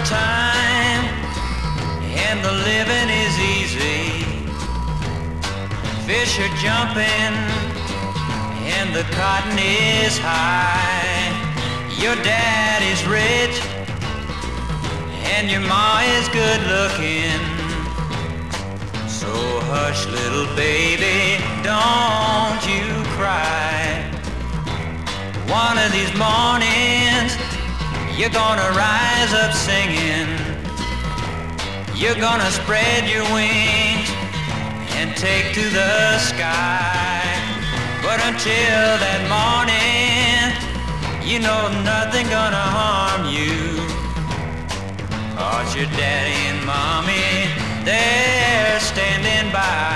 summertime and the living is easy. Fish are jumping and the cotton is high. Your dad is rich and your ma is good looking. So hush, little baby, don't you cry. One of these mornings you're gonna rise up singing. You're gonna spread your wings and take to the sky. But until that morning, you know nothing gonna harm you. 'Cause your daddy and mommy, they're standing by.